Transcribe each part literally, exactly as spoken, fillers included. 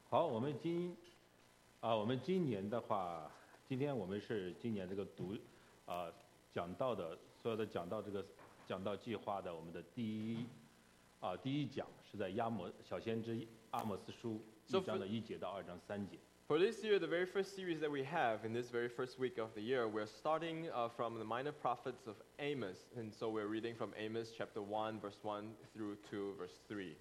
好，我们今啊，我们今年的话，今天我们是今年这个读啊讲到的所有的讲到这个讲到计划的我们的第一啊第一讲是在亚摩小先知阿摩斯书一章的一节到二章三节。 For this year, the very first series that we have in this very first week of the year, we're starting uh, from the minor prophets of Amos. And so we're reading from Amos chapter one, verse one through to verse three.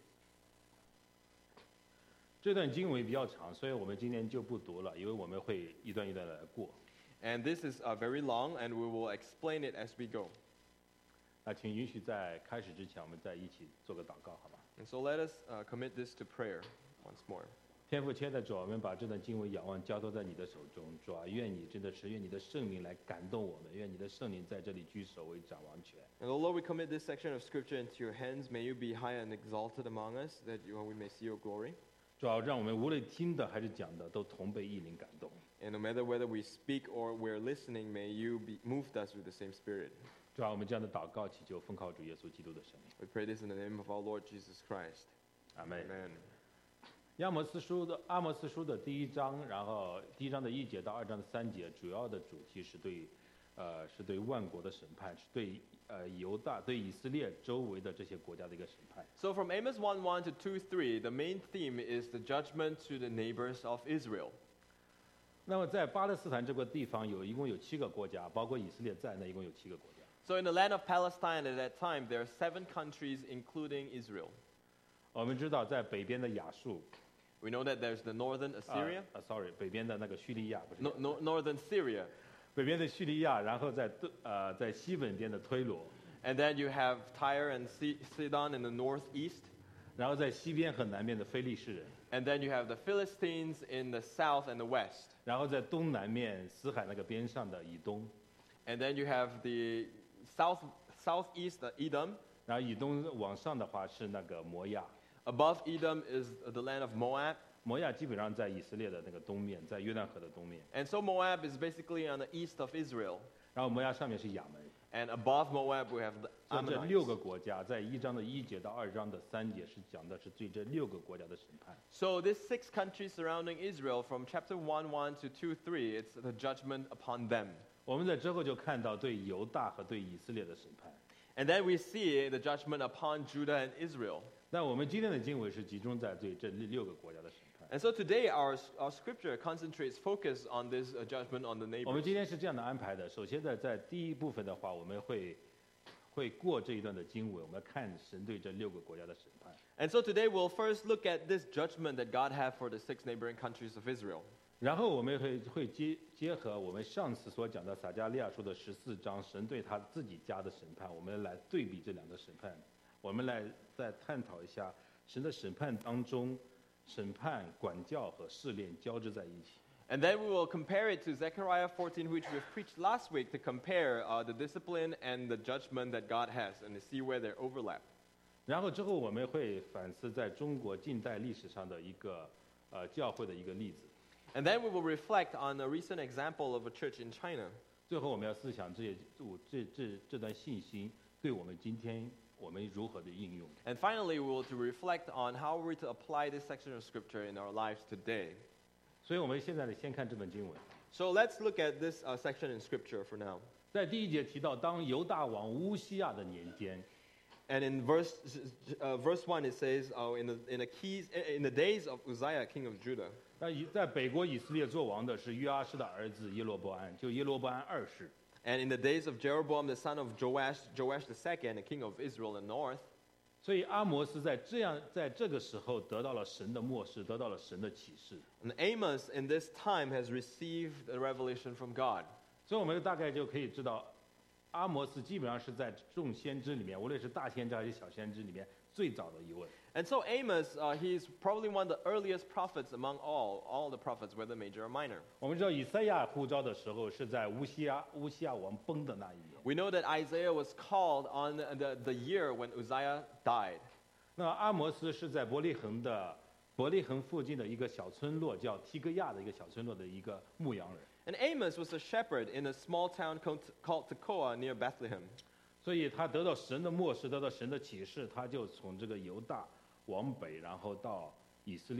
这段经文比较长，所以我们今天就不读了，因为我们会一段一段来过。 And this is uh, very long, and we will explain it as we go. 那请允许在开始之前，我们再一起做个祷告，好吧？ And so let us uh, commit this to prayer once more. 天父亲爱的主，我们把这段经文仰望交托在你的手中，主啊，愿你真的是愿你的圣灵来感动我们，愿你的圣灵在这里居首位掌王权。 And oh Lord, we commit this section of Scripture into your hands. May you be high and exalted among us, that you, we may see your glory. 主啊，让我们无论听的还是讲的，都同被意灵感动。 And no matter whether we speak or we're listening, may you be moved us with the same Spirit. 主啊，我们这样的祷告祈求，奉靠主耶稣基督的圣名。 We pray this in the name of our Lord Jesus Christ. 阿门。 Amen. 亚摩斯书的阿摩斯书的第一章，然后第一章的一节到二章的三节，主要的主题是对，呃，是对万国的审判，是对呃犹大、对以色列周围的这些国家的一个审判。 So from Amos one one to two three, the main theme is the judgment to the neighbors of Israel. 那么在巴勒斯坦这个地方有一共有七个国家，包括以色列在内，一共有七个国家。 So in the land of Palestine at that time, there are seven countries, including Israel. 我们知道，在北边的亚述， We know that there's the northern 啊 Assyria, 啊，sorry，北边的那个叙利亚不是 no, no, northern Syria, 北边的叙利亚，然后在东呃在西北边的推罗， and then you have Tyre and Si- Sidon in the northeast, 然后在西边和南边的非利士人， and then you have the Philistines in the south and the west, 然后在东南面死海那个边上的以东， and then you have the south southeast uh, Edom. 然后以东往上的话是那个摩亚， Above Edom is the land of Moab. 摩亚基本上在以色列的那个东面，在约旦河的东面， And so Moab is basically on the east of Israel. 然后摩亚上面是亚门。 And above Moab, we have the 所以这六 Ammonites. 个国家，在一章的一节到二章的三节是讲的是对这六个国家的审判。 So these six countries surrounding Israel, from chapter one one to two three, it's the judgment upon them. 我们在之后就看到对犹大和对以色列的审判。 And then we see the judgment upon Judah and Israel. 那我们今天的经文是集中在对这六个国家的审判。 And so today, our, our scripture concentrates focus on this uh, judgment on the 我们 neighbors. 今天是这样的安排的：首先在在第一部分的话，我们会会过这一段的经文，我们要看神对这六个国家的审判。 And so today, we'll first look at this judgment that God had for the six neighboring countries of Israel. 然后我们会会结结合我们上次所讲的撒迦利亚书的十四章，神对他自己家的审判，我们来对比这两个审判，我们来再探讨一下神的审判当中，审判、管教和试炼交织在一起。 And then we will compare it to Zechariah fourteen, which we've preached last week, to compare uh, the discipline and the judgment that God has and to see where they overlap. 然后之后我们会反思在中国近代历史上的一个呃教会的一个例子。 And then we will reflect on a recent example of a church in China. 最后我们要思想这些这这这段信息对我们今天我们如何的应用。 And finally, we will to reflect on how we're to apply this section of scripture in our lives today. 所以我们现在呢，先看这本经文。 So let's look at this uh, section in scripture for now. 在第一节提到，当犹大王乌西亚的年间， And in verse uh, verse one, it says, "Oh, in the in the keys in the days of Uzziah, king of Judah." 那以在北国以色列做王的是约阿施的儿子耶罗波安，就耶罗波安二世。 And in the days of Jeroboam, the son of Joash, Joash the second, the king of Israel in the north. 所以阿摩斯在这样在这个时候得到了神的默示，得到了神的启示。 And Amos in this time has received a revelation from God. 所以我们大概就可以知道，阿摩斯基本上是在众先知里面，无论是大先知还是小先知里面最早的一位。 And so Amos, uh, he's probably one of the earliest prophets among all, all the prophets, whether major or minor. 我们知道以赛亚呼召的时候是在乌西亚乌西亚王崩的那一年。 We know that Isaiah was called on the, the year when Uzziah died. 那阿摩斯是在伯利恒的伯利恒附近的一个小村落，叫提格亚的一个小村落的一个牧羊人。 And Amos was a shepherd in a small town called, called Tekoa near Bethlehem. 所以他得到神的默示，得到神的启示，他就从这个犹大往北，然后到以色列，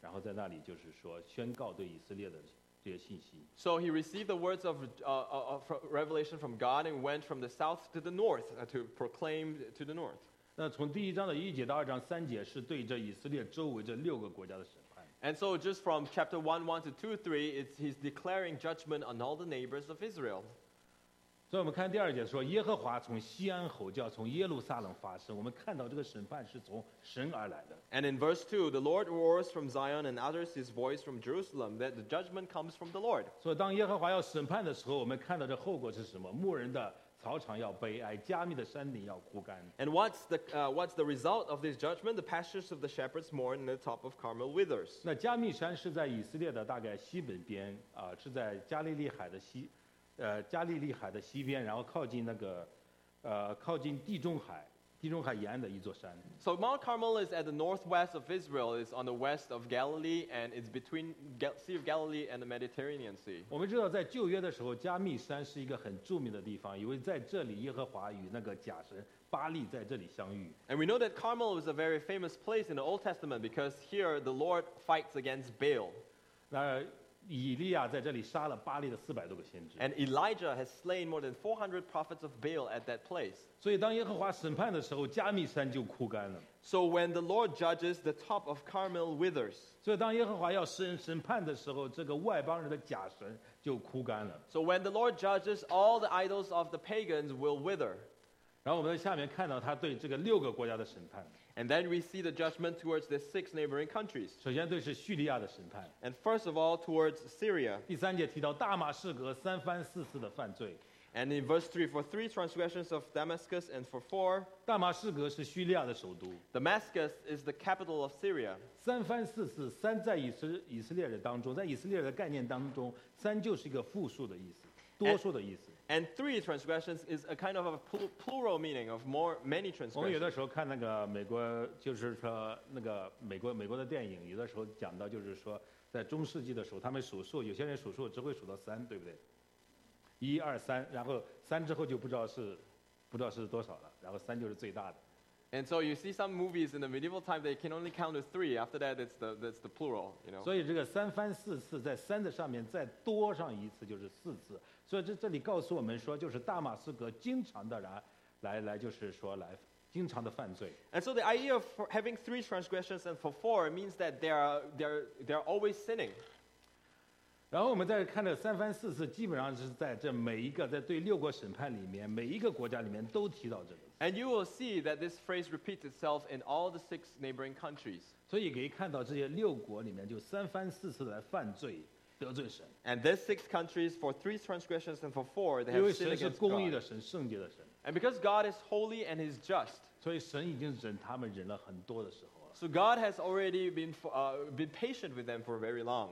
然后在那里就是说宣告对以色列的这些信息。 So he received the words of uh, uh, uh, revelation from God and went from the south to the north uh, to proclaim to the north. 那从第一章的一节到二章三节是对这以色列周围这六个国家的审判。 And so just from chapter one, one to two, three, it's, he's declaring judgment on all the neighbors of Israel. 所以我们看第二节说，耶和华从西安吼叫，从耶路撒冷发声。我们看到这个审判是从神而来的。 And in verse two, the Lord roars from Zion and utters his voice from Jerusalem, that the judgment comes from the Lord. 所以当耶和华要审判的时候，我们看到这后果是什么？牧人的草场要悲哀，加密的山顶要枯干。 And what's the, uh, what's the result of this judgment? The pastures of the shepherds mourn and the top of Carmel withers. 那加密山是在以色列的大概西北边啊、是在加利利海的西，呃，加利利海的西边，然后靠近那个，呃，靠近地中海，地中海沿岸的一座山。 So Mount Carmel is at the northwest of Israel. It's on the west of Galilee, and it's between Gal- Sea of Galilee and the Mediterranean Sea. 我们知道，在旧约的时候，加密山是一个很著名的地方，因为在这里耶和华与那个假神巴利在这里相遇。 And we know that Carmel was a very famous place in the Old Testament because here the Lord fights against Baal. 那以利亚在这里杀了巴利的四百多个先知。 And Elijah has slain more than four hundred prophets of Baal at that place. 所以当耶和华审判的时候，加密山就枯干了。 So when the Lord judges, the top of Carmel withers. 所以当耶和华要审审判的时候，这个外邦人的假神就枯干了。 So when the Lord judges, all the idols of the pagans will wither. 然后我们在下面看到他对这个六个国家的审判。 And then we see the judgment towards the six neighboring countries. 首先对是叙利亚的审判。 And first of all, towards Syria. 第三节提到大马士革三番四次的犯罪。 And in verse three, for three transgressions of Damascus, and for four, 大马士革是叙利亚的首都。 Damascus is the capital of Syria. 三番四次，三在以色以色列人当中，在以色列人的概念当中，三就是一个复数的意思，多数的意思。 And three transgressions is a kind of a pl- plural meaning of more many 我们有 transgressions. 的时候看那个美国，就是说那个美国美国的电影，有的时候讲到就是说，在中世纪的时候，他们数数，有些人数数只会数到三，对不对？一二三，然后三之后就不知道是不知道是多少了，然后三就是最大的。 And so you see some movies in the medieval time, they can only count to three. After that, it's the, that's the plural, you know. 所以这个三番四次，在三的上面再多上一次就是四次。所以这这里告诉我们说，就是大马士革经常的来来来，就是说来经常的犯罪。 And so the idea of for having three transgressions and for four means that they are, they're, they're always sinning. 然后我们再看这三番四次，基本上是在这每一个在对六国审判里面，每一个国家里面都提到这个。 And you will see that this phrase repeats itself in all the six neighboring countries. 所以可以看到这些六国里面就三番四次的来犯罪得罪神， And these six countries, for three transgressions and for four, they 因为 have sinned 神是 against 公义 God. 的神，圣洁的神， And because God is holy and He's just, 所以神已经忍他们忍了很多的时候了。 so God has already been, f- uh, been patient with them for very long.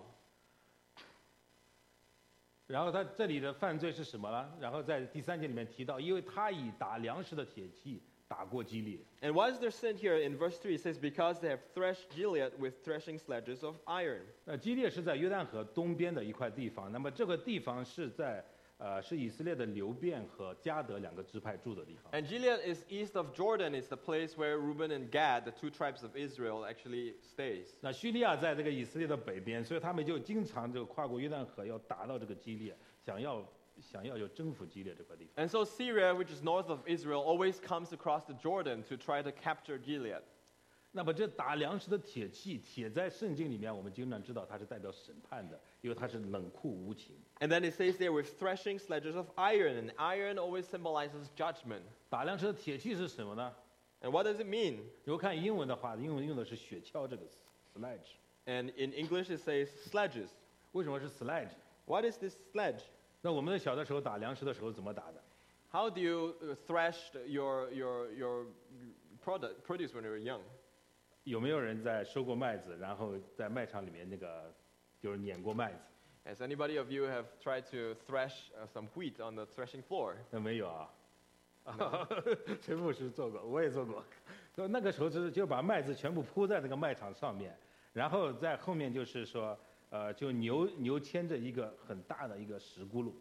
然后他这里的犯罪是什么呢？然后在第三节里面提到，因为他以打粮食的铁器打过基列。 And what is their sin here? In verse three, it says, because they have threshed Gilead with threshing sledges of iron. 那基列是在约旦河东边的一块地方，那么这个地方是在呃是以色列的流便和迦得两个支派住的地方。 And Gilead is east of Jordan. It's the place where Reuben and Gad, the two tribes of Israel, actually stays. 那叙利亚在这个以色列的北边，所以他们就经常就跨过约旦河，要打到这个基列，想要想要有征服基列这块地方。 And so Syria, which is north of Israel, always comes across the Jordan to try to capture Gilead. 那么这打粮食的铁器，铁在圣经里面我们经常知道它是代表审判的，因为它是冷酷无情。 And then it says there with threshing sledges of iron, and iron always symbolizes judgment. 打粮食的铁器是什么呢？ And what does it mean? 如果看英文的话，英文用的是雪橇这个词 sledge。 And in English it says sledges. 为什么是 sledge？ What is this sledge? 那我们小的时候打粮食的时候怎么打的？ How do you uh, thresh your, your, your product, produce when you were young? 有没有人在收过麦子，然后在卖场里面那个就是碾过麦子？ Has anybody of you have tried to thresh uh, some wheat on the threshing floor? 那没有啊。陈牧师做过，我也做过。就那个时候就是就把麦子全部铺在那个麦场上面，然后在后面就是说，呃，就牛牛牵着一个很大的一个石轱辘，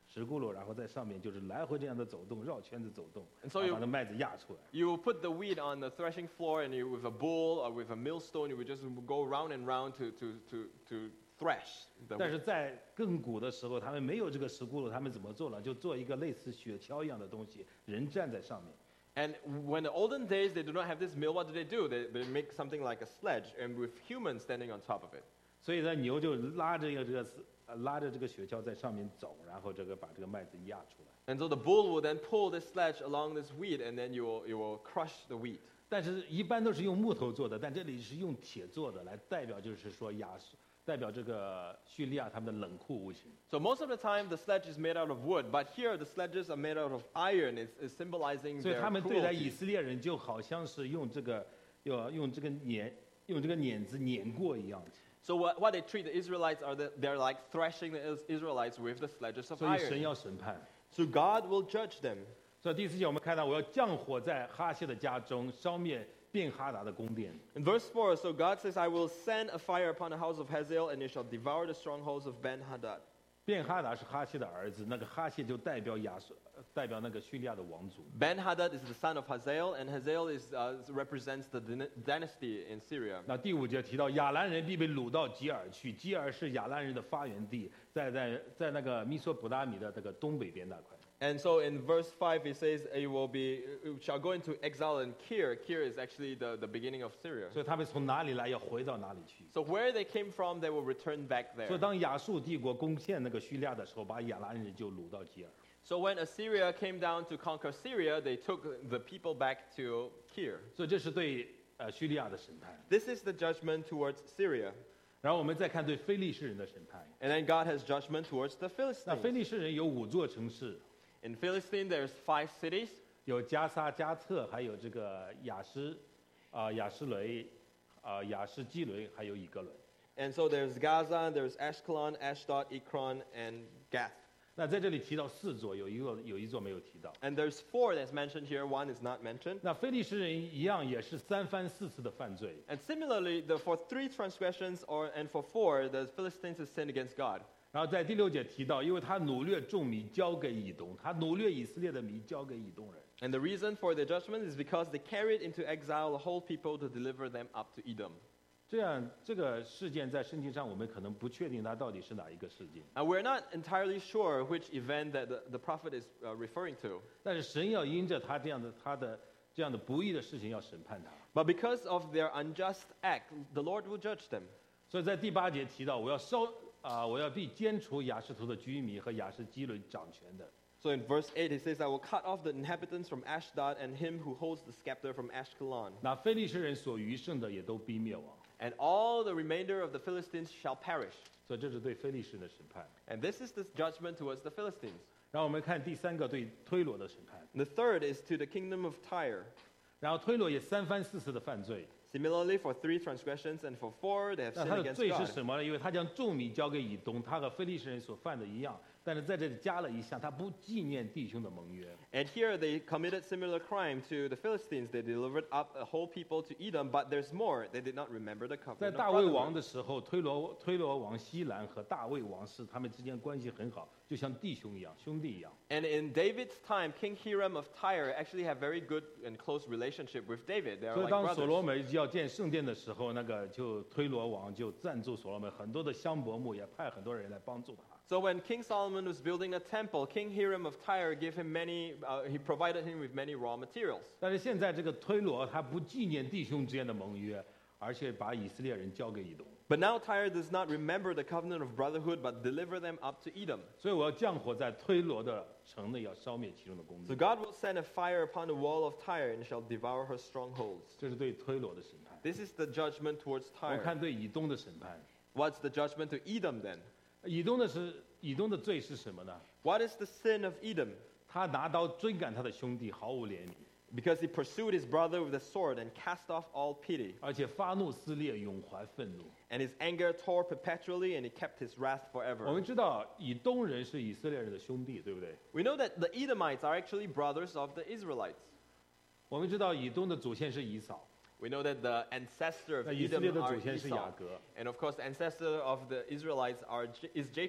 石轱辘，然后在上面就是来回这样的走动，绕圈子走动， And so 然 you- 后把那麦子压出来。 You will put the wheat on the threshing floor, and you, with a bull or with a millstone, you would just go round and round to, to, to, to thresh the 但 wheat. 是在亘古的时候，他们没有这个石轱辘，他们怎么做呢？就做一个类似雪橇一样的东西，人站在上面。 And when the olden days they do not have this mill, what do they do? They, they make something like a sledge, and with humans standing on top of it. 所以呢，牛就拉着一个这个呃拉着这个雪橇在上面走，然后这个把这个麦子压出来。 And so the bull will then pull this sledge along this wheat, and then you will, you will crush the wheat. 但是，一般都是用木头做的，但这里是用铁做的，来代表就是说亚述，代表这个叙利亚他们的冷酷无情。 So most of the time the sledge is made out of wood, but here the sledges are made out of iron. It's, it's symbolizing 所以 their 他们对待以 cruelty. 色列人就好像是用这个，要用这个碾，用这个碾子碾过一样。 So what, what they treat the Israelites are that they're like threshing the Is- Israelites with the sledges of 所以神 iron. 要审判。 So God will judge them. 所以第四节我们看到，我要降火在哈谢的家中，烧灭便哈达的宫殿。 In verse four, so God says, I will send a fire upon the house of Hazael, and it shall devour the strongholds of Ben-Hadad. 便哈达是哈谢的儿子，那个哈谢就代表亚述，呃代表那个叙利亚的王族。 Ben-Hadad is the son of Hazael, and Hazael is, uh, represents the dyna- dynasty in Syria. 那第五节提到亚兰人必被掳到吉尔去，吉尔是亚兰人的发源地，在在在那个密索普达米的这个东北边那块。 And so in verse five, it says, you will be, you shall go into exile in Kir. Kir is actually the, the beginning of Syria. 所以他们从哪里来，要回到哪里去。 So where they came from, they will return back 所以 there. 当亚述帝国攻陷那个叙利亚的时候，把亚兰人就掳到吉尔。 So when Assyria came down to conquer Syria, they took the people back to Kir. 所以这是对呃叙利亚的审判。 This is the judgment towards Syria. 然后我们再看对非利士人的审判。 And then God has judgment towards the 那非 Philistines. 利士人有五座城市， In Philistine, there's five cities. 有加沙、加特，还有这个雅施，啊、雅施雷，啊、雅施基伦，还有以格伦。 And so there's Gaza, there's Ashkelon, Ashdod, Ekron, and Gath. 那在这里提到四座，有一个有一座没有提到。 And there's four that's mentioned here, one is not mentioned. 那非利士人一样也是三番四次的犯罪。 And similarly, the, for three transgressions or, and for four, the Philistines have sinned against God. 然后在第六节提到，因为他掳掠众民交给以东，他掳掠以色列的民交给以东人。 And the reason for the judgment is because they carried into exile the whole people to deliver them up to Edom. 这样这个事件在圣经上我们可能不确定它到底是哪一个事件， And we're not entirely sure which event that the, the prophet is uh, referring to. 但是神要因着他这样的他的这样的不义的事情要审判他。 But because of their unjust act, the Lord will judge them. 所以在第八节提到，我要烧啊、我要必歼除亚实图的居民和亚实基伦掌权的。 So in verse eight, it says, I will cut off the inhabitants from Ashdod and him who holds the scepter from Ashkelon. 那非利士人所余剩的也都必灭亡。 And all the remainder of the Philistines shall perish. 所以这是对非利士人的审判。 And this is the judgment towards the Philistines. 然后我们看第三个对推罗的审判。 The third is to the kingdom of Tyre. 然后推罗也三番四次的犯罪。 Similarly, for three transgressions and for four, they have 那 sinned 他的 against 罪是 God. 什么呢？因为他将众民交给以东，他和非利士人所犯的一样，但是在这里加了一项，他不纪念弟兄的盟约。 And here they committed similar crime to the Philistines. They delivered up a whole people to Edom, but there's more. They did not remember the 在 covenant 大 of 卫王 brotherhood. 的时候，推罗推罗王西兰和大卫王是他们之间关系很好，就像弟兄一样，兄弟一样。 And in David's time, King Hiram of Tyre actually had very good and close relationship with David. They are 所以 like 当所罗 brothers. 门要建圣殿的时候，那个就推罗王就赞助所罗门，很多的香柏木也派很多人来帮助他。 So when King Solomon was building a temple, King Hiram of Tyre gave him many, uh, he provided him with many raw materials. 但是现在这个推罗他不纪念弟兄之间的盟约，而且把以色列人交给以东。 But now Tyre does not remember the covenant of brotherhood, but deliver them up to Edom. 所以我要降火在推罗的城内，要烧灭其中的宫 So 殿。 God will send a fire upon the wall of Tyre and shall devour her strongholds. 这是对推罗的审判。 This is the judgment towards 我们 Tyre. 看对以东的审判。 What's the judgment to Edom then? 以东的是以东的罪是什么呢？ What is the sin of Edom? 他拿刀追赶他的兄弟，毫无怜悯， Because he pursued his brother with a sword and cast off all pity. 而且发怒撕裂，永怀愤怒。 And his anger tore perpetually, and he kept his wrath 我 forever. 们知道以东人是以色列人的兄弟，对不对？ We know that the Edomites are actually brothers of the Israelites. 我们知道以东的祖先是以扫， We know that the ancestor of 那以色列 Edom 的 are 祖先是雅 Esau. 各。 And of course, the ancestor of the Israelites are, J- is Jacob.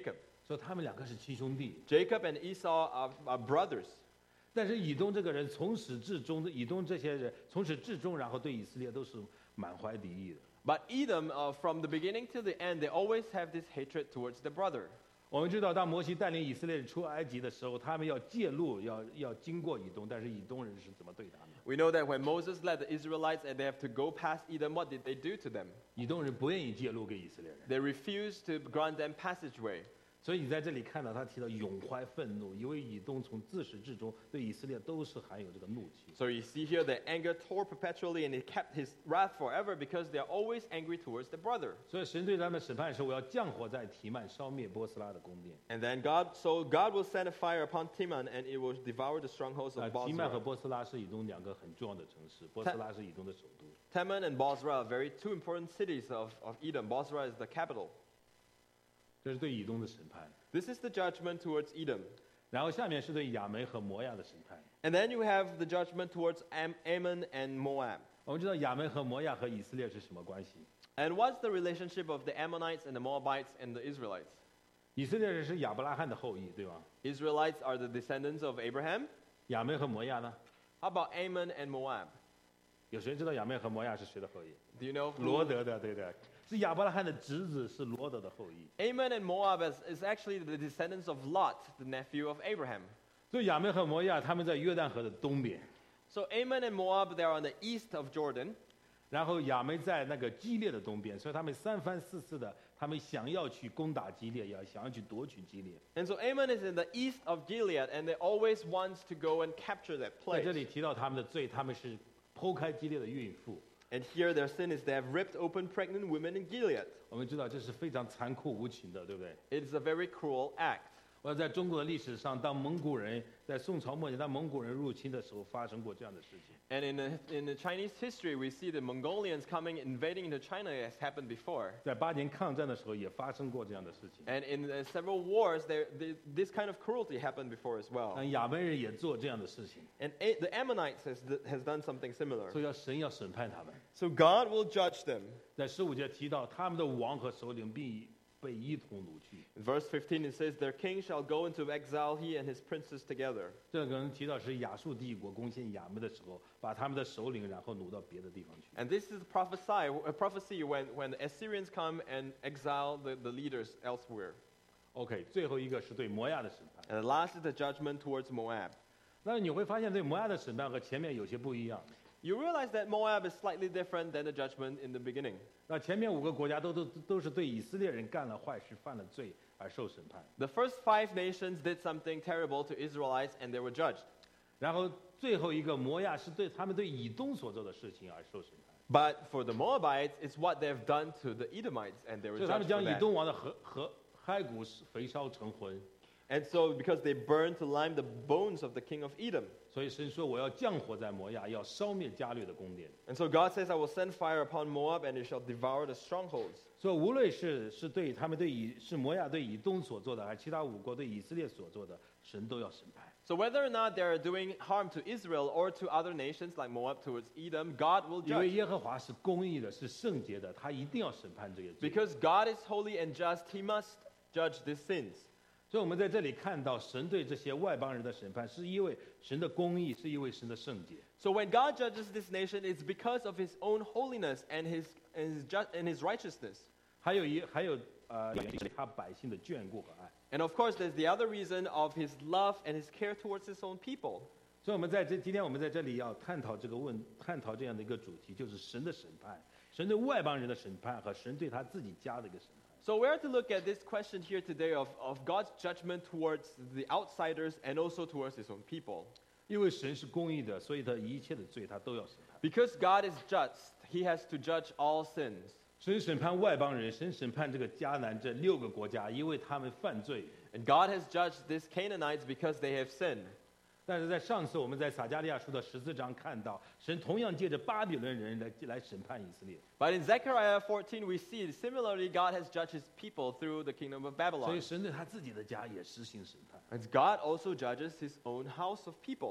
说他们两个是亲兄弟。 Jacob and Esau are, are brothers. 但是以东这个人从始至终的，以东这些人从始至终，然后对以色列都是满怀敌意的。 But Edom, uh, from the beginning to the end, they always have this hatred towards the brother. 我们知道，当摩西带领以色列人出埃及的时候，他们要借路，要要经过以东，但是以东人是怎么对他们？ We know that when Moses led the Israelites and they have to go past Edom, what did they do to them? 以东人不愿意借路给以色列人， They refused to grant them passageway. 所以你在这里看到他提到永怀愤怒，因为以东从自始至终对以色列都是含有这个怒气。 So you see here that anger tore perpetually and he kept his wrath forever because they are always angry towards the brother. 所以神对他们审判的时候，我要降火在提曼，烧灭波斯拉的宫殿。 And then God, so God will send a fire upon Timan and it will devour the strongholds 啊， of 提曼和 Bozrah. 波斯拉是以东两个很重要的城市，波斯拉是以东的首都。 Teman and Bozrah are very two important cities of, of Edom. Bozrah is the capital. 这是对以东的审判。 This is the judgment towards Edom. 然后下面是对亚门和摩亚的审判。 And then you have the judgment towards Am- Ammon and Moab. 我们知道亚门和摩亚和以色列是什么关系？ And what's the relationship of the Ammonites and the Moabites and the Israelites? 以色列人是亚伯拉罕的后裔，对吧？ Israelites are the descendants of Abraham. 亚门和摩亚呢？ How about Ammon and Moab? 有谁知道亚门和摩亚是谁的后裔？ Do you know? 罗 Who? 德的，对的，是亚伯拉罕的侄子，是罗德的后裔。 Ammon and Moab is, is actually the descendants of Lot, the nephew of Abraham. 所以亚门和摩亚他们在约旦河的东边， So Ammon and Moab, they are on the east of Jordan. 然后亚门在那个基列的东边，所以他们三番四次的，他们想要去攻打基列，要想要去夺取基列。 And so Ammon is in the east of Gilead, and they always want to go and capture that 在这 place. 里提到他们的罪，他们是剖开基列的孕妇。 And here their sin is they have ripped open pregnant women in Gilead. 我们知道这是非常残酷无情的，对不对？ It is a very cruel act. 我要在中国的历史上，当蒙古人在宋朝末年，当蒙古人入侵的时候，发生过这样的事情。 And in the, in the Chinese history, we see the Mongolians coming, invading into China as happened before. 在八年抗战的时候，也发生过这样的事情。 And in uh, several wars, there, there, this kind of cruelty happened before as well. 但亚门人也做这样的事情， And A- the Ammonites has, d- has done something similar. 所以要神要审判他们。 So God will judge them. 在十五节提到，他们的王和首领必被一同掳去。 In verse fifteen, it says, Their king shall go into exile, he and his princes together. 这个人提到是亚述帝国攻陷亚门的时候，把他们的首领然后掳到别的地方去。 And this is prophesy, a prophecy when, when the Assyrians come and exile the, the leaders elsewhere. OK，最后一个是对摩亚的审判。 And the last is the judgment towards Moab. 那你会发现，对摩亚的审判和前面有些不一样。 You realize that Moab is slightly different than the judgment in the beginning. 那前面五个国家都都都是对以色列人干了坏事、犯了罪而受审判。 The first five nations did something terrible to Israelites and they were judged. 然后最后一个摩亚是对他们对以东所做的事情而受审判， But for the Moabites, it's what they've done to the Edomites and they were 所以他们 judged for 将以 that. 东王的和和骸骨焚烧成灰。 And so because they burned to lime the bones of the king of Edom. 所以神说我要降火在摩亚，要烧灭加略的宫殿。 And so God says, I will send fire upon Moab and it shall devour the strongholds. 所以无论是是对他们对以是摩亚对以东所做的，还是其他五国对以色列所做的，神都要审判。 So whether or not they are doing harm to Israel or to other nations like Moab towards Edom, God will 因为 judge. 耶和华是公义的，是圣洁的，他一定要审判这些罪。 Because God is holy and just, he must judge these sins. 所以我们在这里看到神对这些外邦人的审判，是因为神的公义，是因为神的圣洁。 So when God judges this nation, it's because of his own holiness and his, and his, ju- and his righteousness. 还有一还有呃，他百姓的眷顾和爱。 And of course, there's the other reason of his love and his care towards his own people. 所以，我们在这今天我们在这里要探讨这个问，探讨这样的一个主题，就是神的审判，神对外邦人的审判和神对他自己家的一个审判。 So we're to look at this question here today of, of God's judgment towards the outsiders and also towards his own people. 因为神是公义的，所以他一切的罪他都要审判。 Because God is just, he has to judge all sins. 神审判外邦人，神审判这个迦南这六个国家，因为他们犯罪。 And God has judged these Canaanites because they have sinned. 但是在上次我们在撒迦利亚书的十四章看到，神同样借着巴比伦人来来审判以色列。 But in Zechariah fourteen, we see similarly God has judged his people through the kingdom of 所 Babylon. 以神对他自己的家也实行审判。 And God also judges his own house of people.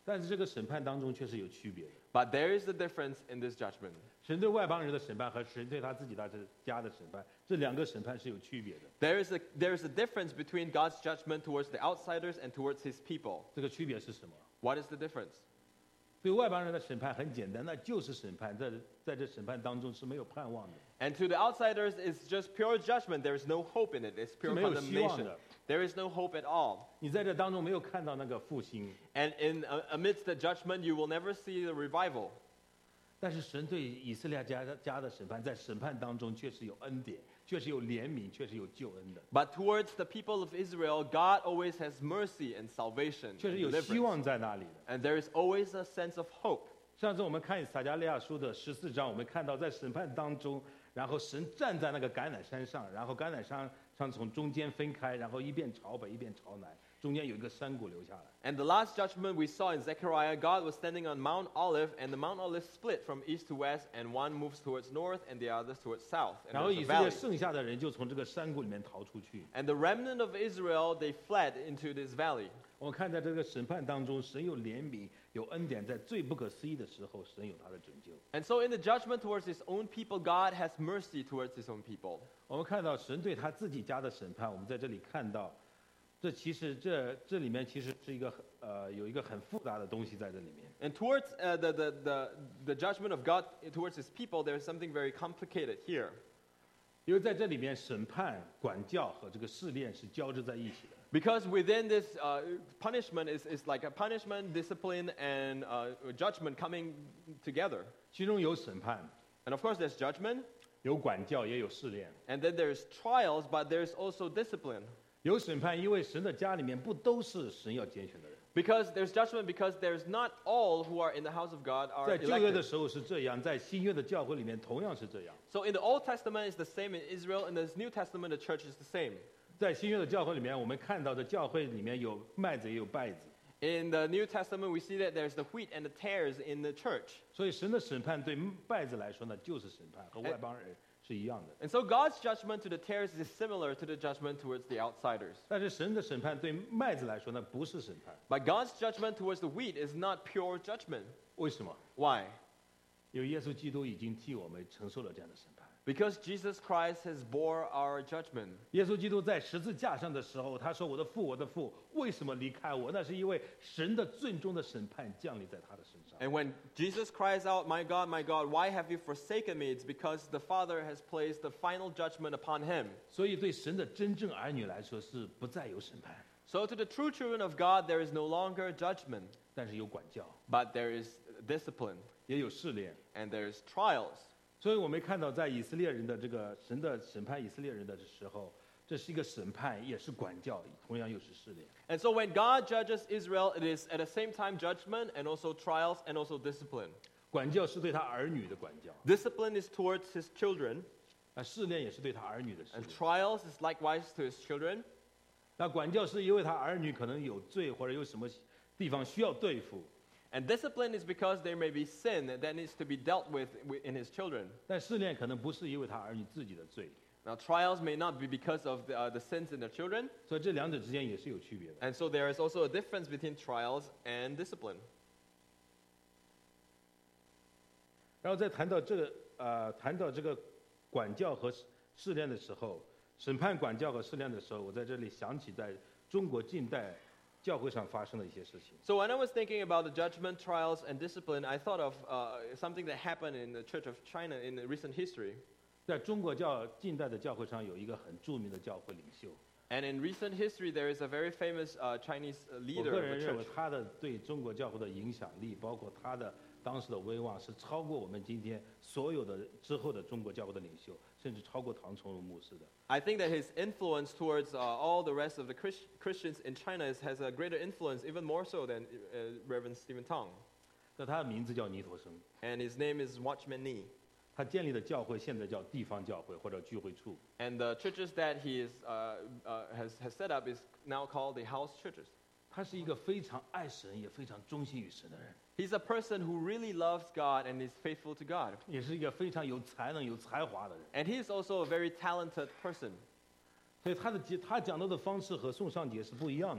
但是这个审判当中却是有区别的。 But there is a difference in this judgment. 神对外邦人的审判和神对他自己的家的审判，这两个审判是有区别的。 There is a, there is a difference between God's judgment towards the outsiders and towards his people. 这个区别是什么？ What is the difference? 对外邦人的审判很简单，那就是审判，在在这审判当中是没有盼望的， And to the outsiders, it's just pure judgment. There is no hope in it. It's 是 pure 没有希望 condemnation. 的。 There is no hope at all. 你在这当中没有看到那个复兴， And in uh, amidst the judgment, you will never see the revival. 但是神对以色列家家的审判，在审判当中却是有恩典，却是有怜悯，却是有救恩的， But towards the people of Israel, God always has mercy and salvation 却是 and 有希 deliverance. 望在那里的。 And there is always a sense of hope. 上次我们看撒迦利亚书的十四章，我们看到在审判当中，然后神站在那个橄榄山上，然后橄榄山上从中间分开，然后一边朝北一边朝南，中间有一个山谷留下来。 And the last judgment we saw in Zechariah, God was standing on Mount Olive, and the Mount Olive split from east to west, and one moves towards north, and the other towards south. And 然后 there's 以 a 色列 valley. 剩下的人就从这个山谷里面逃出去。 And the remnant of Israel, they fled into this valley. 我们看在这个审判当中，神有怜悯，有恩典，在最不可思议的时候，神有他的拯救。 And so in the judgment towards his own people, God has mercy towards his own people. 我们看到神对他自己家的审判，我们在这里看到，这其实这这里面其实是一个很呃有一个很复杂的东西在这里面。 And towards uh, the, the, the, the judgment of God towards his people, there's something very complicated here. 因为在这里面，审判、管教和这个试炼是交织在一起的。 Because within this uh, punishment is, is like a punishment, discipline, and uh, judgment coming together. 其中有审判， And of course, there's judgment, 有管教，也有试炼。 and then there's trials, but there's also discipline. 有审判，因为神的家里面不都是神要拣选的人。 Because there's judgment, because there's not all who are in the house of God are 在旧约的 elected. 时候是这样，在新约的教会里面同样是这样。 So in the Old Testament, it's the same in Israel. In the New Testament, the church is the same. 在新约的教会里面，我们看到的教会里面有麦子也有稗子， In the New Testament, we see that there's the wheat and the tares in the church. 所以神的审判对稗子来说呢，就是审判，和外邦人是一样的。 And so God's judgment to the tares is similar to the judgment towards the outsiders. 但是神的审判对麦子来说呢，不是审判。 But God's judgment towards the wheat is not pure judgment. 为什么？ Why? 因为耶稣基督已经替我们承受了这样的审判。 Because Jesus Christ has bore our judgment. 耶稣基督在十字架上的时候，他说：“我的父，我的父，为什么离开我？”那是因为神的最终的审判降临在他的身上。 And when Jesus cries out, "My God, my God, why have you forsaken me?" It's because the Father has placed the final judgment upon him. 所以对神的真正儿女来说是不再有审判， So to the true children of God, there is no longer judgment, 但是有管教， but there is discipline 也有试炼。 and there is trials. 所以我们看到，在以色列人的这个神的审判以色列人的时候，这是一个审判，也是管教，同样又是试炼。 And so when God judges Israel, it is at the same time judgment and also trials and also discipline. 管教是对他儿女的管教， Discipline is towards his children, 那试炼也是对他儿女的试 and 炼。 trials is likewise to his children. 那管教是因为他儿女可能有罪，或者有什么地方需要对付， And discipline is because there may be sin that needs to be dealt with wi- in his children. 但试炼可能不是因为他儿女自己的罪， Now, trials may not be because of the, uh, the sins in their children. 所以这两者之间也是有区别的。 And so there is also a difference between trials and discipline. 然后在谈到这个呃谈到这个管教和试试炼的时候，审判、管教和试炼的时候，我在这里想起在中国近代教会上发生的一些事情。 So when I was thinking about the judgment, trials, and discipline, I thought of uh, something that happened in the Church of China in the recent history. 在中国教近代的教会上有一个很著名的教会领袖， And in recent history, there is a very famous uh, Chinese uh, 我 leader 个 of 人 the 认为 church. 他的对中国教会的影响力，包括他的当时的威望，是超过我们今天所有的之后的中国教会的领袖，甚至超过唐崇荣牧师的。 I think that his influence towards uh, all the rest of the Christ- Christians in China is, has a greater influence, even more so than uh, Reverend Stephen Tong. 那他的名字叫尼陀生， And his name is Watchman Nee. 他建立的教会现在叫地方教会或者聚会处。 And the churches that he is, uh, uh, has, has set up is now called the house churches. 他是一个非常爱神也非常忠心于神的人， He's a person who really loves God and is faithful to God. 也是一个非常有才能、有才华的人。 And he is also a very talented person. 所以他的他讲到的方式和宋尚节是不一样的。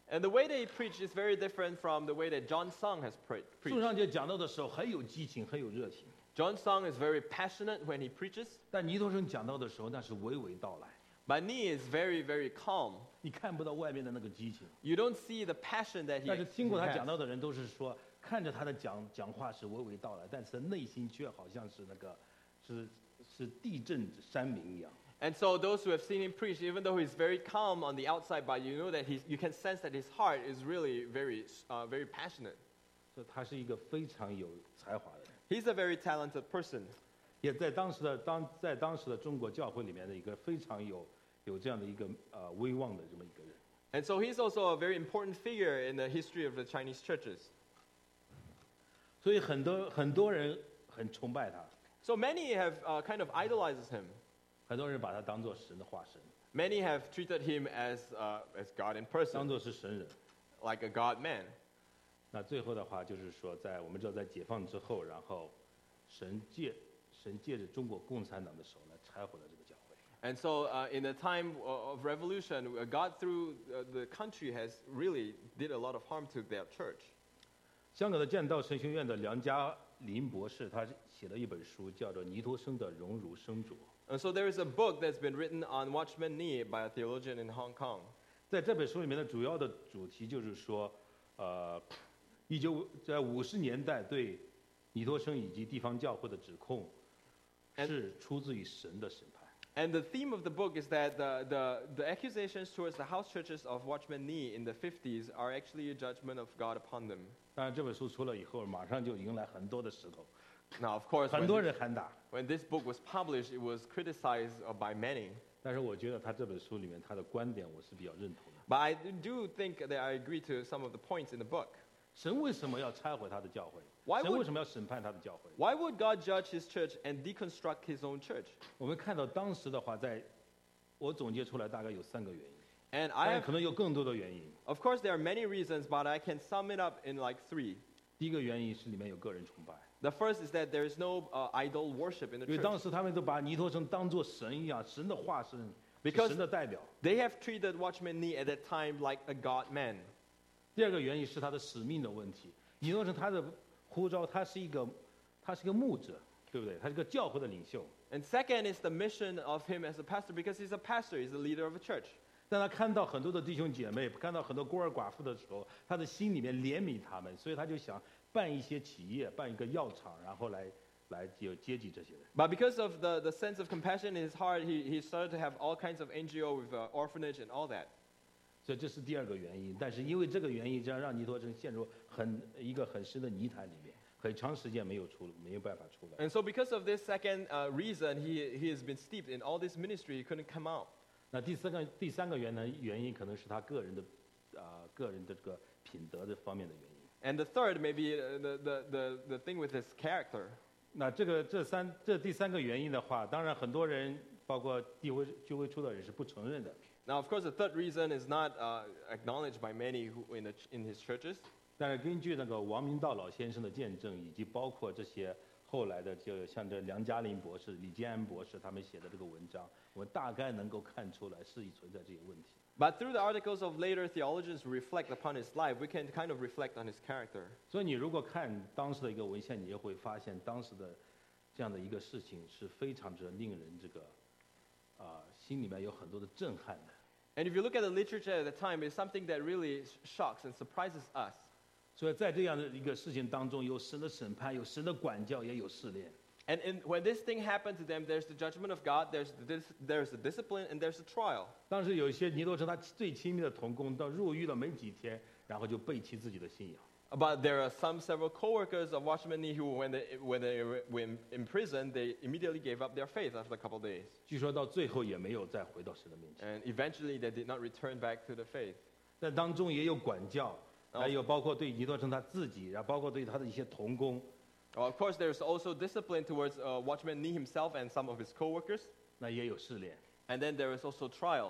And the way they preach is very different from the way that John Sung has pre- 宋 preached. 尚节讲到的时候很有激情，很有热情， John Sung is very passionate when he preaches, 但尼托生讲到的时候那是娓娓道来， but Nee is very, very calm. 你看不到外面的那个激情。 You don't see the passion that he, 但是听过 he 他 has. 讲到的人都是说，看着他的讲讲话是娓娓道来，但是内心却好像是那个是是地震山鸣一样。 And so those who have seen him preach, even though he's very calm on the outside, but you know that he's, you can sense that his heart is really very, uh, very passionate. 所以他是一个非常有才华的人， He's a very talented person. 也在当时的当在当时的中国教会里面的一个非常有有这样的一个呃威望的这么一个人。 And so he's also a very important figure in the history of the Chinese churches. 所以很多很多人很崇拜他， So many have uh, kind of idolized him. 很多人把他当做神的化身， Many have treated him as, uh, as God in 当 person, 做是神人。 like a God man. 那最后的话就是说，在我们知道在解放之后，然后神借神借着中国共产党的手来拆毁了这个教会。 And so uh, in the time o- of revolution, uh, God through uh, the country has really did a lot of harm to their church. 香港的建道神学院的梁家林博士，他写了一本书，叫做《尼托生的荣辱生浊》。 And so there is a book that's been written on Watchman Nee by a theologian in Hong Kong. 在这本书里面的主要的主题就是说，呃，一九在五十年代对尼托生以及地方教会的指控， And- 是出自于神的审判。 And the theme of the book is that the, the, the accusations towards the house churches of Watchman Nee in the fifties are actually a judgment of God upon them. 当然，这本书出了以后，马上就迎来很多的石头， Now, of course, 很 when 多 this, 人喊打。 when this book was published, it was criticized uh, by many. 但是我觉得他这本书里面他的观点我是比较认同的。 But I do think that I agree to some of the points in the book. 神为什么要拆毁他的教会？ Why 神 would- 为什么要审判他的教会？ Why would God judge his church and deconstruct his own church? 我们看到当时的话，在我总结出来大概有三个原因， And 当 I 然 have, 可能有更多的原因。 of course, there are many reasons, but I can sum it up in like three. 第一个原因是里面有个人崇拜， The first is that there is no uh, idol worship in the 因为 church. 当时他们都把尼托生当作神一样，神的化身，是 Because- 神的代表。 They have treated Watchman Nee at that time like a God man. 第二个原因是他的使命的问题。尼托生他的呼召，他是一个，他是个牧者，对不对？他是个教会的领袖。 And second is the mission of him as a pastor, because he's a pastor, he's the leader of a church. 当他看到很多的弟兄姐妹，看到很多孤儿寡妇的时候，他的心里面怜悯他们，所以他就想办一些企业，办一个药厂，然后来来就接济这些人。 But because of the, the sense of compassion in his heart, he, he started to have all kinds of N G O with uh, orphanage and all that. 所以这是第二个原因。但是因为这个原因，这样让尼托生陷入很一个很深的泥潭里面，很长时间没有出没有办法出来。 And so because of this second uh, reason, he, he has been steeped in all this ministry, he couldn't come out. 那第三个第三个原呢原因可能是他个人的啊、呃个人的这个品德的方面的原因。 And the third, maybe uh, the, the, the, the thing with his character. 那这个这三这第三个原因的话，当然很多人包括地会聚会出的人是不承认的。 Now, of course, the third reason is not uh, acknowledged by many who in, the, ch- in his churches. 但是根据那个王明道老先生的见证，以及包括这些后来的，就像这梁家麟博士、李建安博士他们写的这个文章，我们大概能够看出来是存在这些问题。 But through the articles of later theologians who reflect upon his life, we can kind of reflect on his character. 所以你如果看当时的一个文献，你就会发现当时的这样的一个事情是非常之令人这个啊、心里面有很多的震撼的。 And if you look at the literature at the time, it's something that really sh- shocks and surprises us. 所以在这样的一个事情当中，有神的审判，有神的管教，也有试炼。 And in, when this thing happened to them, there's the judgment of God, there's the, dis- there's the discipline, and there's the trial. 当时有一些尼多生他最亲密的同工，到入狱了没几天，然后就背弃自己的信仰。 But there are some several co-workers of Watchman Nee who, when they, when they were in, in prison, they immediately gave up their faith after a couple of days. 据说到最后也没有再回到神的面前。 And eventually they did not return back to the faith. 在当中也有管教，还有包括对尼多生他自己，然后包括对他的一些同工， Well, of course, there's also discipline towards uh, Watchman Nee himself and some of his co-workers. 那也有试炼。 And then there is also trials.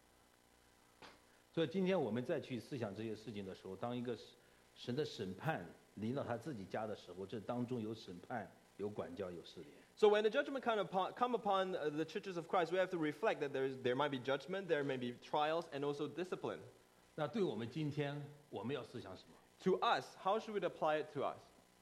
所以今天我们再去思想这些事情的时候，当一个神的审判临到他自己家的时候，这当中有审判、有管教、有试炼。 So when the judgment kind of upon, come upon uh, the churches of Christ, we have to reflect that there, is, there might be judgment, there may be trials, and also discipline. 那对我们今天，我们要思想什么？ To us, how should we apply it to us?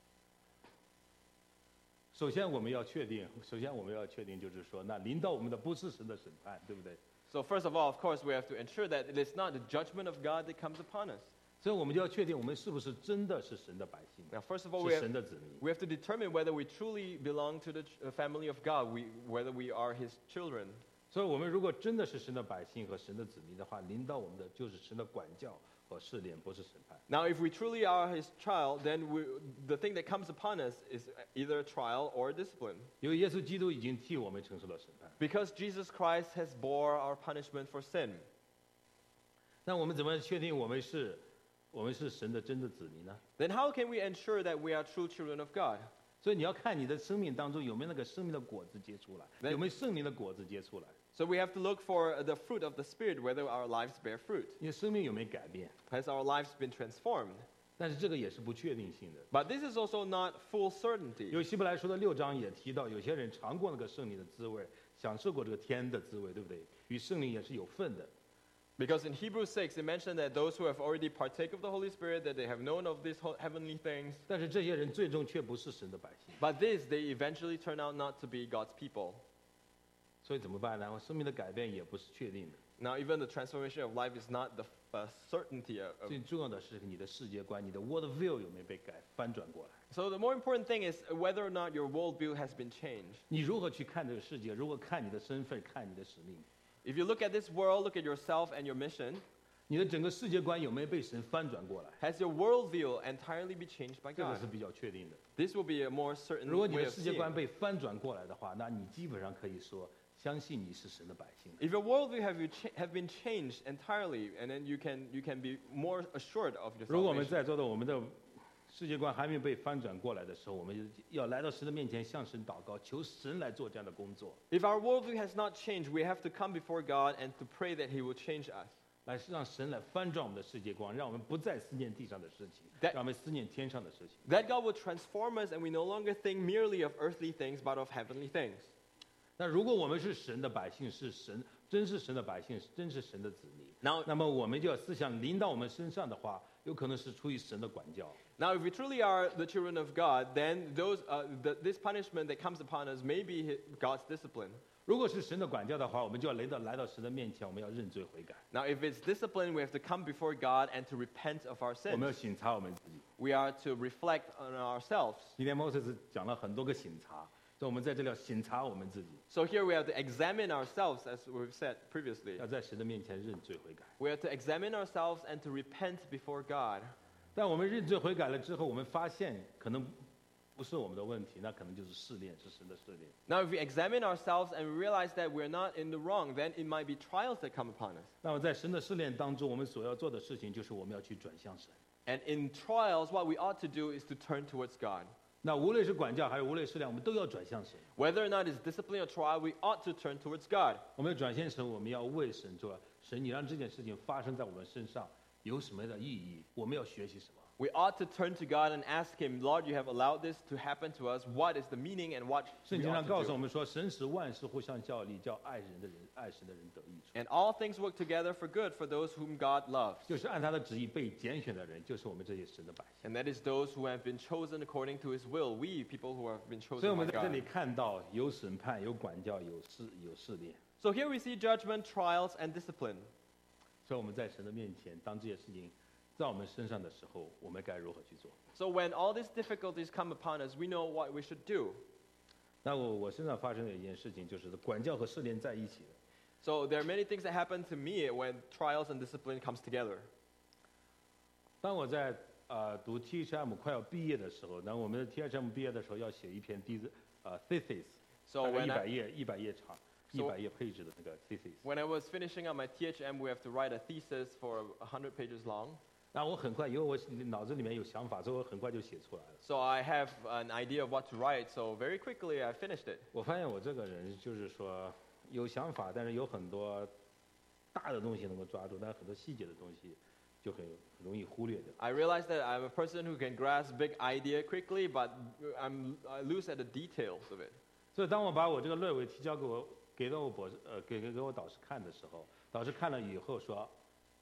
首先，我们要确定，首先我们要确定，就是说，那临到我们的不是神的审判，对不对？ So first of all, of course, we have to ensure that it is not the judgment of God that comes upon us. 所以我们就要确定，我们是不是真的是神的百姓， Now, first of all, we 是 have, 神的子民。 we have to determine whether we truly belong to the ch- uh, family of God, we, whether we are His children. 所以，我们如果真的是神的百姓和神的子民的话，临到我们的就是神的管教和试炼，不是审判。 Now, if we truly are His child, then we, the thing that comes upon us is either a trial or a discipline. 因为耶稣基督已经替我们承受了审判。 Because Jesus Christ has bore our punishment for sin. 那我们怎么确定我们是，我们是神的真的子民呢？ Then how can we ensure that we are true children of God? 所以你要看你的生命当中有没有那个生命的果子结出来， 那有没有圣灵的果子结出来， So we have to look for the fruit of the Spirit, whether our lives bear fruit. 你的生命有没有改变？ Has our lives been transformed? 但是这个也是不确定性的。 But this is also not full certainty. 有希伯来书的六章也提到，有些人尝过那个圣灵的滋味，享受过这个天的滋味，对不对？与圣灵也是有份的。 Because in Hebrews six, it mentioned that those who have already partake of the Holy Spirit, that they have known of these ho- heavenly things, 但是这些人最终却不是神的百姓， but this, they eventually turn out not to be God's people. 所以怎么办呢？生命的改变也不是确定的。 Now, even the transformation of life is not the uh, certainty of. of- 最重要的是你的世界观，你的 world view 有没有被改翻转过来？ So the more important thing is whether or not your worldview has been changed. 你如何去看这个世界？如何看你的身份，看你的使命？ If you look at this world, look at yourself and your mission, 你的整个世界观有没有被神翻转过来？ has your worldview entirely been changed by 这个 God? 是比较确定的。 This will be a more certain 如果你 way 的 of 世界观 seeing. 被翻转过来的话，那你基本上可以说，相信你是神的百姓。 If your worldview have, you cha- have been changed entirely, and then you can, you can be more assured of your 如果我们 salvation. 在座的我们的世界观还没有被翻转过来的时候，我们要来到神的面前，向神祷告，求神来做这样的工作， If our worldview has not changed, we have to come before God and to pray that He will change us. 来让神来翻转我们的世界观，让我们不再思念地上的事情， That- 让我们思念天上的事情。 That God will transform us and we no longer think merely of earthly things, but of heavenly things. 那如果我们是神的百姓，是神，真是神的百姓，真是神的子民， Now, 那么我们就要思想临到我们身上的话，有可能是出于神的管教。 now if we truly are the children of God, then those, uh, the, this punishment that comes upon us may be hi- God's discipline. 如果是神的管教的话，我们就要来到来到神的面前，我们要认罪悔改， Now, if it's discipline, we have to come before God and to repent of our 我们要 sins. 省察我们自己。 We are to reflect on ourselves. 今天 Moses 讲了很多个省察，所以我们在这里要省察我们自己， So here we have to examine ourselves, as we've said previously. 要在神的面前认罪悔改。 We have to examine ourselves and to repent before God. 但我们认罪悔改了之后，我们发现可能不是我们的问题，那可能就是试炼，是神的试炼。 Now, if we examine ourselves and we realize that we're not in the wrong, then it might be trials that come upon us. 那么在神的试炼当中，我们所要做的事情就是我们要去转向神。 And in trials, what we ought to do is to turn towards God. 那无论是管教还是无论是试炼，我们都要转向神。 Whether or not it's discipline or trial, we ought to turn towards God. 我们要转向神，我们要为神做。神，你让这件事情发生在我们身上有什么样的意义？我们要学习什么？ We ought to turn to God and ask Him, Lord, you have allowed this to happen to us. What is the meaning and what 圣 we 经 ought 上告 to 诉我 do? 们说，神使万事互相效力，叫爱人的人爱神的人得益处。 And all things work together for good for those whom God loves. 就是按他的旨意被拣选的人，就是我们这些神的百姓。 And that is those who have been chosen according to His will. We, people who have been 所以 chosen 我 by 们在这里 God. 看到有审判、有管教、有试、有试炼。 So here we see judgment, trials, and discipline. 所以我们在神的面前，当这些事情在我们身上的时候，我们该如何去做？ So when all these difficulties come upon us, we know what we should do. 那我我身上发生的一件事情，就是管教和试炼在一起的。 So there are many things that happen to me when trials and discipline comes together. 当我在呃读 T H M 快要毕业的时候，那我们的 T H M 毕业的时候要写一篇 d 呃 thesis， So 大概 when 一 I, 百页一百页长，一 So- 百页配置的那个 thesis。 when I was finishing up my T H M, we have to write a thesis for one hundred pages long. 那我很快，因为我脑子里面有想法，所以我很快就写出来了。 So I have an idea of what to write, so very quickly I finished it. 我发现我这个人就是说有想法，但是有很多大的东西能够抓住，但是很多细节的东西就很很容易忽略的。 I realized that I'm a person who can grasp big idea quickly, but I'm, I lose at the details of it. 所以当我把我这个论文提交给我给到我博士呃给给给我导师看的时候，导师看了以后说，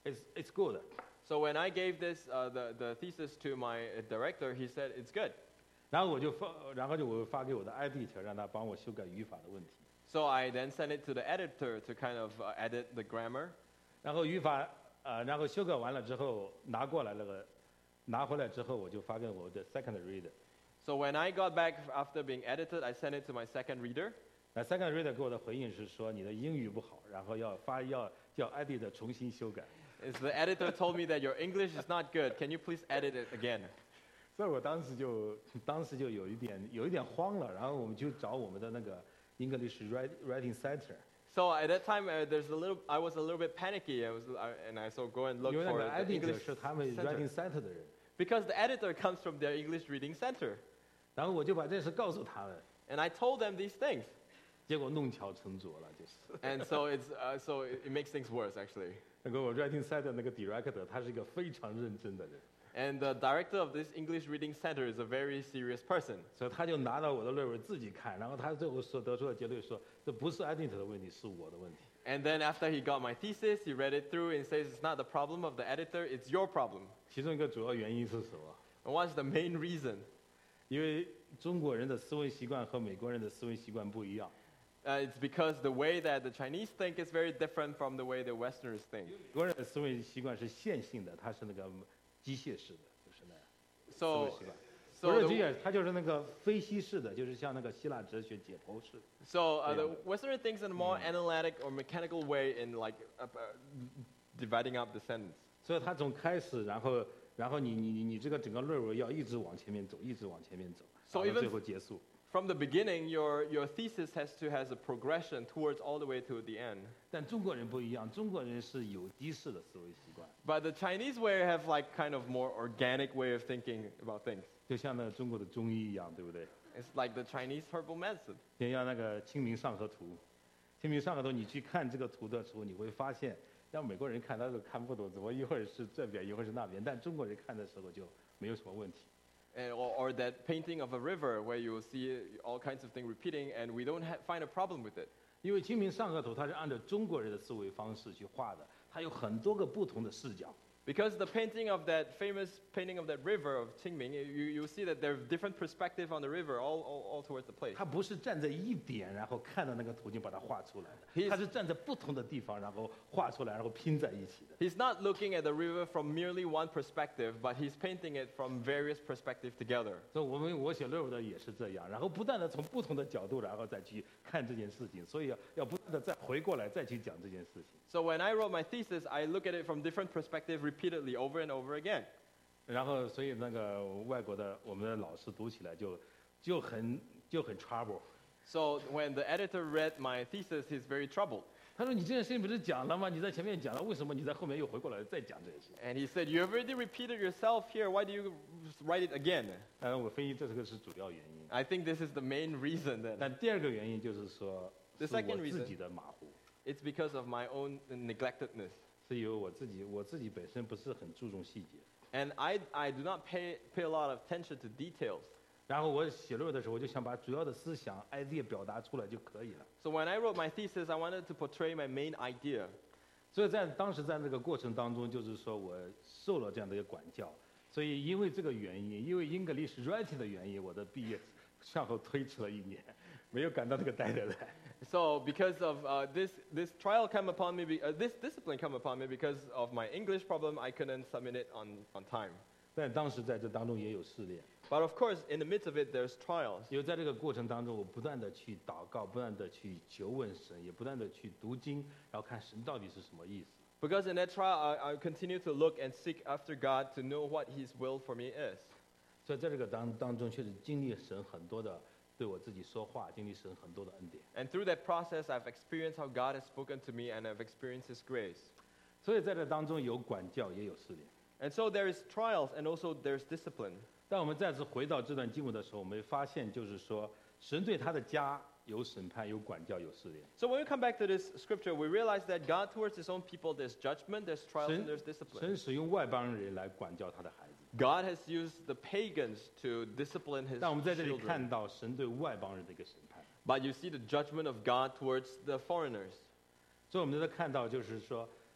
it's it's good。 So when I gave this uh, the the thesis to my uh, director, he said it's good. 然后我就发，然后就我发给我的 editor， 让他帮我修改语法的问题。 So I then sent it to the editor to kind of uh, edit the grammar. 然后语法呃，然后修改完了之后拿过来那个，拿回来之后我就发给我的 second reader。 So when I got back after being edited, I sent it to my second reader. 那 second reader 给我的回应是说你的英语不好，然后要发要叫 editor 重新修改。 Is the editor told me that your English is not good. Can you please edit it again? 所以我当时就当时就有一点有一点慌了，然后我们就找我们的那个 English write- writing center。 So at that time, uh, there's a little. I was a little bit panicky. I was, I, and I so go and look 因为那 for 个 the editor English 是他们 center. writing center 的人， Because the editor comes from their English reading center. 然后我就把这事告诉他们， And I told them these things. 结果弄巧成拙了，就是。 And so it's uh, so it, it makes things worse actually. 那个我 writing center 那个 director， 他是一个非常认真的人， And the director of this English reading center is a very serious person. 所以他就拿到我的论文自己看，然后他最后说得出的结论说，这不是 editor 的问题，是我的问题。 And then after he got my thesis, he read it through and says it's not the problem of the editor, it's your problem. 其中一个主要原因是什么？ And what's the main reason? 因为中国人的思维习惯和美国人的思维习惯不一样。 Uh, it's because the way that the Chinese think is very different from the way the Westerners think. 美国人的思维习惯是线性的，它是那个机械式的，就是那样。思 So, 维习惯 so 不是 the, 机械，它就是那个分析式的，就是像那个希腊哲学解剖式的。 so uh, the Yeah. Westerner thinks in a more analytic or mechanical way in like uh, uh, dividing up the sentence. 所以他从开始，然后然后你你你你这个整个论文要一直往前面走，一直往前面走， So 到 even- 最后结束。 From the beginning, your, your thesis has to has a progression towards all the way to the end. 但中国人不一样，中国人是有机式的思维习惯， But the Chinese way have like kind of more organic way of thinking about things. 就像那个中国的中医一样，对不对？ It's like the Chinese herbal medicine. 就像那个《清明上河图》，《清明上河图》，你去看这个图的时候，你会发现，让美国人看他都看不懂，怎么一会儿是这边，一会儿是那边，但中国人看的时候就没有什么问题。 And, or, or that painting of a river where you will see all kinds of things repeating and we don't ha- find a problem with it. 因为《清明上河图》它是按照中国人的思维方式去画的，它有很多个不同的视角。 Because the painting of that famous painting of that river of Qingming, you, you see that there are different perspective on the river all, all, all towards the place. 他不是站在一点，然后看到那个图就把它画出来 He's- 的，他是站在不同的地方，然后画出来，然后拼在一起的。 He's not looking at the river from merely one perspective, but he's painting it from various perspectives together. 所以我们我写论文的也是这样，然后不断的从不同的角度，然后再去看这件事情，所以要要不断的再回过来再去讲这件事情。 So when I wrote my thesis, I look at it from different perspectives repeatedly over and over again. 然后所以那个外国的我们的老师读起来就就很就很 trouble。 So when the editor read my thesis, he's very troubled. 他说：“你这件事情不是讲了吗？你在前面讲了，为什么你在后面又回过来再讲这件事情 And he said, you have already repeated yourself here. Why do you write it again?？” 呃，我分析这个是主要原因。 I think this is the main reason then. 但第二个原因就是说， The 是我 second 自 reason- 己的马虎， It's because of my own neglectedness. 是因为我自己我自己本身不是很注重细节。 And I, I do not pay, pay a lot of attention to details. 然后我写论文的时候，我就想把主要的思想 idea 表达出来就可以了。 So when I wrote my thesis, I wanted to portray my main idea. 所以在当时在那个过程当中，就是说我受了这样的一个管教，所以因为这个原因，因为 English writing 的原因，我的毕业向后推迟了一年，没有赶到这个 deadline。 So because of uh, this, this trial come upon me, be, uh, this discipline come upon me because of my English problem, I couldn't submit it on, on time. 但当时在这当中也有试炼， But of course, in the midst of it, there's trials. 因为在这个过程当中，我不断的去祷告，不断的去求问神，也不断的去读经，然后看神到底是什么意思。 Because in that trial, I, I continue to look and seek after God to know what His will for me is. 所以在这个当当中，确实经历神很多的对我自己说话，经历神很多的恩典。 And through that process, I've experienced how God has spoken to me and I've experienced His grace. 所以在这当中有管教，也有试炼。 And so there is trials and also there's discipline. 当我们再次回到这段经文的时候，我们会发现，就是说，神对他的家有审判、有管教、有试炼。 So when we come back to this scripture, we realize that God towards His own people, there's judgment, there's trials, 神 and there's discipline. 神使用外邦人来管教他的孩子。 God has used the pagans to discipline His 但我们在这里 children. 看到神对外邦人的一个审判， But you see the judgment of God towards the foreigners. 所以我们在这看到，就是说，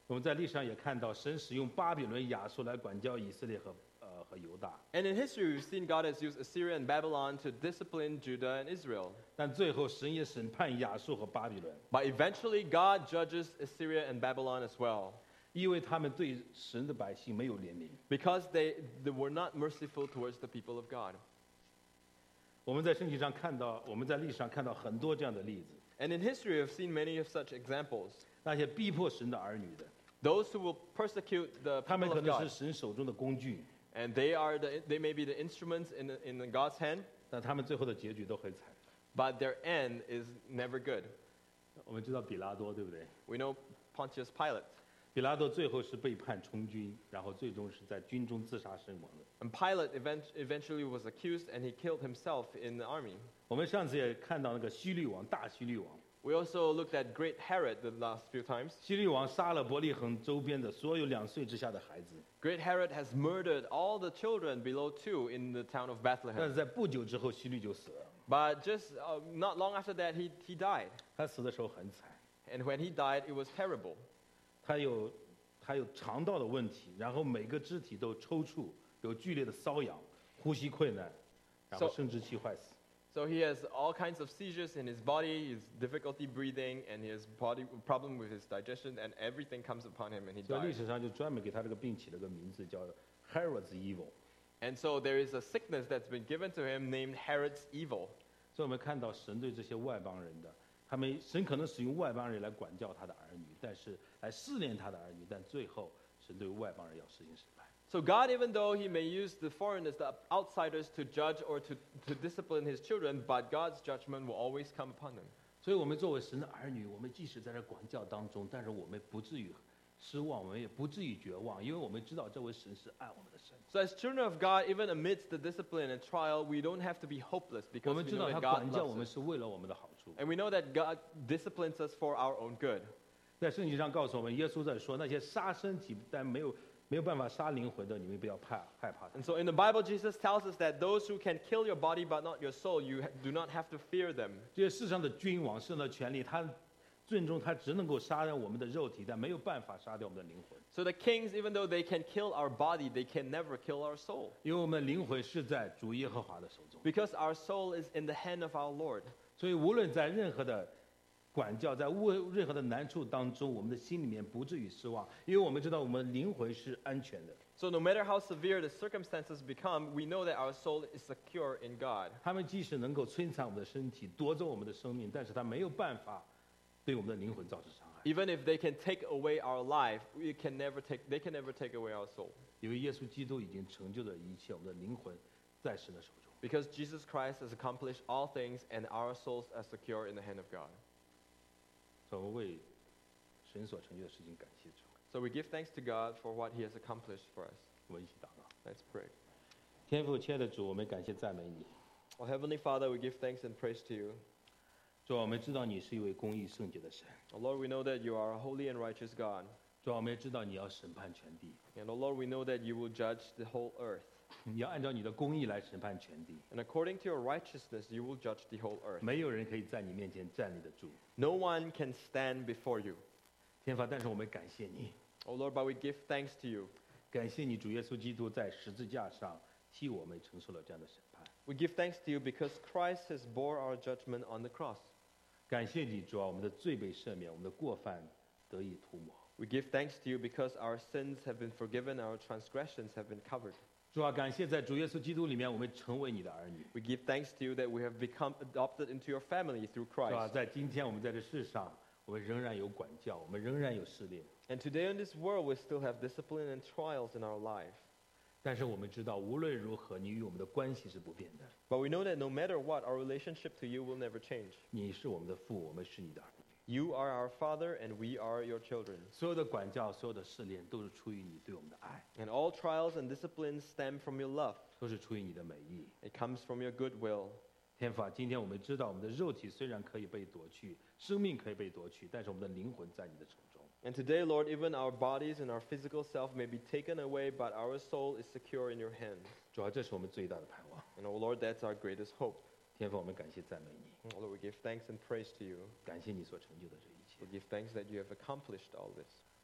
我们在历史上也看到，神使用巴比伦、亚述来管教以色列和呃和犹大， And in history, we've seen God has used Assyria and Babylon to discipline Judah and Israel. 但最后神也审判亚述和巴比伦， But eventually, God judges Assyria and Babylon as well, 因为他们对神的百姓没有怜悯。 because they, they were not merciful towards the people of God. 我们在圣经上看到，我们在历史上看到很多这样的例子， And in history, we've seen many of such examples. 那些逼迫神的儿女的， Those who will persecute the 他们 people 可 of 能是 God, 神手中的工具， and they are the, they may be the instruments in, the, in the God's hand, 但他们最后的结局都很惨。 but their end is never good. 我们知道比拉多，对不对？ We know Pontius Pilate. 比拉多最后是被判充军，然后最终是在军中自杀身亡的。 And Pilate event, eventually was accused and he killed himself in the army. 我们上次也看到那个希律王，大希律王， We also looked at Great Herod the last few times. 希律王杀了伯利恒周边的所有两岁之下的孩子， Great Herod has murdered all the children below two in the town of 但 Bethlehem. 是在不久之后，希律就死了。 But just uh, not long after that, he, he died. 他死的时候很惨， And when he died, it was terrible. 他有他有肠道的问题，然后每个肢体都抽搐，有剧烈的瘙痒，呼吸困难，然后 So- 生殖器坏死。 So he has all kinds of seizures in his body, his difficulty breathing, and he has body problem with his digestion, and everything comes upon him, and he 所以历 dies. 史上就专门给他这个病起了个名字，叫 Herod's evil。 And so there is a sickness that's been given to him named Herod's evil. 所以我们看到神对这些外邦人的，他们神可能使用外邦人来管教他的儿女，但是来试炼他的儿女，但最后神对外邦人要实行审判。 So God, even though he may use the foreigners, the outsiders to judge or to, to discipline his children, but God's judgment will always come upon them. 所以我们作为神的儿女，我们即使在这管教当中，但是我们不至于失望，我们也不至于绝望，因为我们知道这位神是爱我们的神。 So as children of God, even amidst the discipline and trial, we don't have to be hopeless 我 because 们 we 知 know 道他 that God 管教我 loves 们 us. 是为了我们的好处。 And we know that God disciplines us for our own good. 在圣经上告诉我们，耶稣在说那些杀身体但没有没有办法杀灵魂的，你们不要怕害怕他 And。so in the Bible, Jesus tells us that those who can kill your body but not your soul, you ha- do not have to fear them. 这些世上的君王、世上的权力，他最终他只能够杀掉我们的肉体，但没有办法杀掉我们的灵魂， So the kings, even though they can kill our body, they can never kill our soul. 因为我们的灵魂是在主耶和华的手中。 Because our soul is in the hand of our Lord. 所以无论在任何的管教，在无任何的难处当中，我们的心里面不至于失望，因为我们知道我们灵魂是安全的。 So no matter how severe the circumstances become, we know that our soul is secure in God. 他们即使能够摧残我们的身体，夺走我们的生命，但是他没有办法对我们的灵魂造成伤害， Even if they can take away our life, we can never take, they can never take away our soul. 因为耶稣基督已经成就了一切，我们的灵魂在神的手中。 Because Jesus Christ has accomplished all things and our souls are secure in the hand of God. 所以我们为神所成就的事情感谢主。 So we give thanks to God for what he has accomplished for us. 我们一起祷告。 Let's pray. 天父，亲爱的主，我们感谢赞美你。 Well, Heavenly Father, we give thanks and praise to you. 主啊，我们知道你是一位公义圣洁的神。 Oh, Lord, we know that you are a holy and righteous God. 主啊，我们也知道你要审判全地， And oh, Lord, we know that you will judge the whole earth. 你要按照你的公义来审判全地。 And according to your righteousness, you will judge the whole earth. 没有人可以在你面前站立得住。 No one can stand before you. 天父，但是我们感谢你， Oh, Lord, but we give thanks to you. 感谢你主耶稣基督在十字架上替我们承受了这样的审判。 We give thanks to you because Christ has bore our judgment on the cross. 感谢你主啊，我们的罪被赦免，我们的过犯得以涂抹。 We give thanks to you because our sins have been forgiven, our transgressions have been covered. 主啊，感谢在主耶稣基督里面，我们成为你的儿女。 We give thanks to you that we have become adopted into your family through 是吧？ Christ. 在今天我们在这世上，我们仍然有管教，我们仍然有试炼， And today in this world, we still have discipline and trials in our life. 但是我们知道，无论如何，你与我们的关系是不变的。 But we know that no matter what, our relationship to you will never change. 你是我们的父，我们是你的儿女。 You are our Father, and we are your children. 所有的管教，所有的试炼，都是出于你对我们的爱， And all trials and disciplines stem from your love. 都是出于你的美意。 It comes from your goodwill. 天父啊，今天我们知道，我们的肉体虽然可以被夺去，生命可以被夺去，但是我们的灵魂在你的手中。 And today, Lord, even our bodies and our physical self may be taken away, but our soul is secure in your hands. 主要这是我们最大的盼望。 And oh Lord, that's our greatest hope. 天父，我们感谢赞美你， Oh Lord, we give thanks and praise to you. 感谢你所成就的这一切 We。give thanks that you have accomplished all this.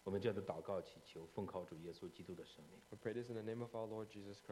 我们这样的祷告祈求，奉靠主耶稣基督的圣名。 We pray this in the name of our Lord Jesus Christ.